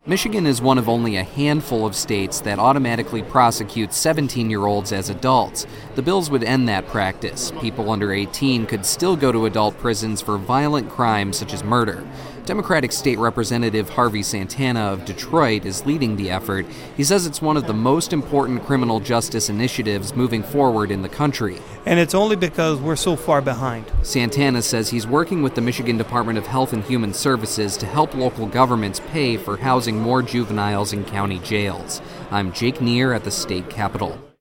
Michigan is one of only a handful of states that automatically prosecute 17-year-olds as adults. The bills would end that practice. People under 18 could still go to adult prisons for violent crimes such as murder. Democratic State Representative Harvey Santana of Detroit is leading the effort. He says it's one of the most important criminal justice initiatives moving forward in the country. And it's only because we're so far behind. Santana says he's working with the Michigan Department of Health and Human Services to help local governments pay for housing more juveniles in county jails. I'm Jake Neer at the state capitol.